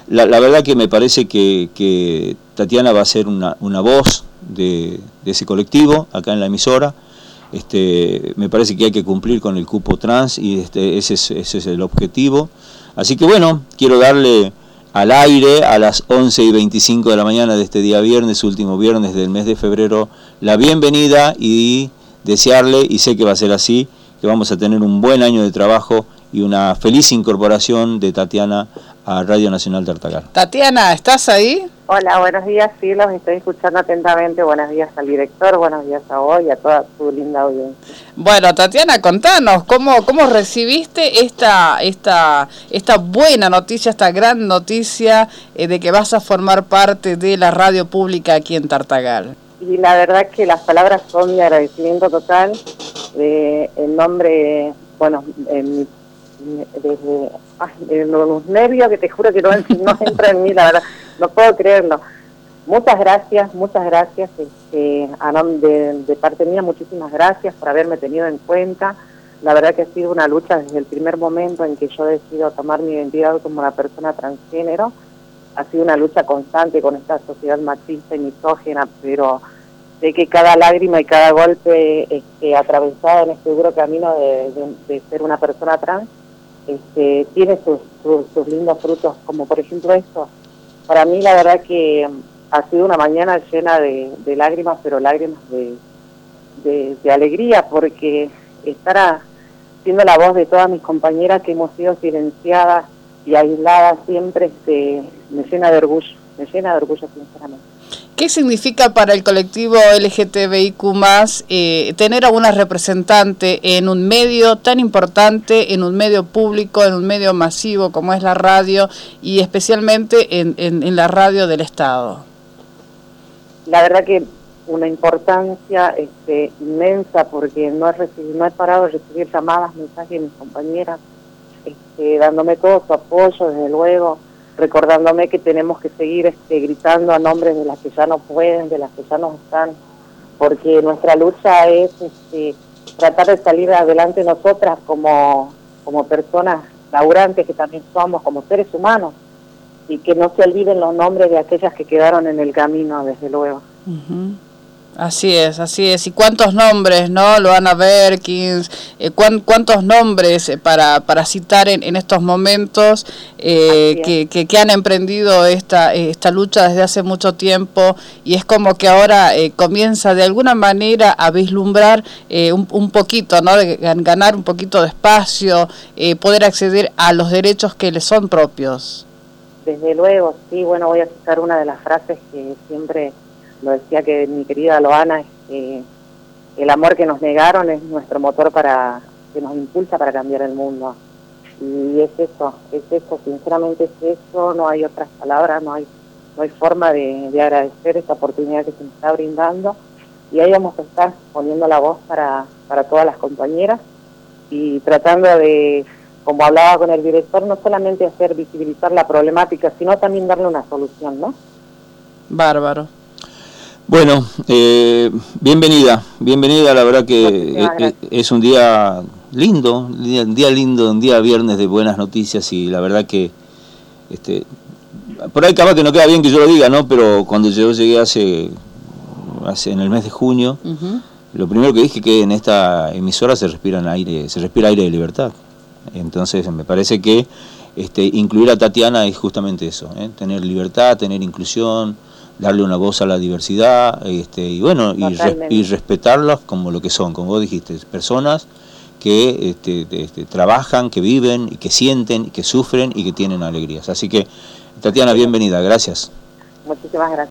la verdad que me parece que Tatiana va a ser una voz de ese colectivo acá en la emisora. Me parece que hay que cumplir con el cupo trans y ese es el objetivo. Así que bueno, quiero darle al aire a las 11:25 de la mañana de este día viernes, último viernes del mes de febrero, la bienvenida y desearle, y sé que va a ser así, que vamos a tener un buen año de trabajo y una feliz incorporación de Tatiana a Radio Nacional Tartagal. Tatiana, ¿estás ahí? Hola, buenos días, sí, los estoy escuchando atentamente. Buenos días al director, buenos días a vos y a toda tu linda audiencia. Bueno, Tatiana, contanos, ¿cómo recibiste esta buena noticia, esta gran noticia de que vas a formar parte de la radio pública aquí en Tartagal? Y la verdad que las palabras son de agradecimiento total, en nombre, bueno, desde los nervios que te juro que no entra en mí, la verdad, no puedo creerlo. Muchas gracias, a nombre de parte mía, muchísimas gracias por haberme tenido en cuenta. La verdad que ha sido una lucha desde el primer momento en que yo decido tomar mi identidad como una persona transgénero. Ha sido una lucha constante con esta sociedad machista y misógina, pero sé que cada lágrima y cada golpe atravesado en este duro camino de ser una persona trans, tiene sus lindos frutos, como por ejemplo esto. Para mí la verdad que ha sido una mañana llena de lágrimas, pero lágrimas de alegría, porque estar siendo la voz de todas mis compañeras que hemos sido silenciadas y aisladas siempre, me llena de orgullo sinceramente. ¿Qué significa para el colectivo LGTBIQ+, tener a una representante en un medio tan importante, en un medio público, en un medio masivo como es la radio, y especialmente en la radio del Estado? La verdad que una importancia inmensa, porque no he parado de recibir llamadas, mensajes de mis compañeras, dándome todo su apoyo, desde luego, recordándome que tenemos que seguir gritando a nombre de las que ya no pueden, de las que ya no están, porque nuestra lucha es tratar de salir adelante nosotras como personas laburantes que también somos, como seres humanos, y que no se olviden los nombres de aquellas que quedaron en el camino, desde luego. Uh-huh. Así es. ¿Y cuántos nombres, no? Loana Berkins, ¿cuántos nombres para citar en estos momentos que han emprendido esta lucha desde hace mucho tiempo, y es como que ahora comienza de alguna manera a vislumbrar un poquito, ¿no? De ganar un poquito de espacio, poder acceder a los derechos que les son propios? Desde luego, sí. Bueno, voy a citar una de las frases que siempre lo decía, que mi querida Loana, el amor que nos negaron es nuestro motor que nos impulsa para cambiar el mundo. Y es eso, sinceramente es eso, no hay otras palabras, no hay forma de agradecer esta oportunidad que se nos está brindando. Y ahí vamos a estar poniendo la voz para todas las compañeras y tratando de, como hablaba con el director, no solamente hacer visibilizar la problemática, sino también darle una solución, ¿no? Bárbaro. Bueno, bienvenida, la verdad que es un día lindo, un día viernes de buenas noticias, y la verdad que por ahí capaz que no queda bien que yo lo diga, ¿no? Pero cuando yo llegué hace en el mes de junio, uh-huh, lo primero que dije que en esta emisora se respira aire de libertad. Entonces me parece que incluir a Tatiana es justamente eso, tener libertad, tener inclusión, darle una voz a la diversidad, y bueno, y respetarlos como lo que son, como vos dijiste, personas que trabajan, que viven, y que sienten, que sufren y que tienen alegrías. Así que, Tatiana, bienvenida, gracias. Muchísimas gracias.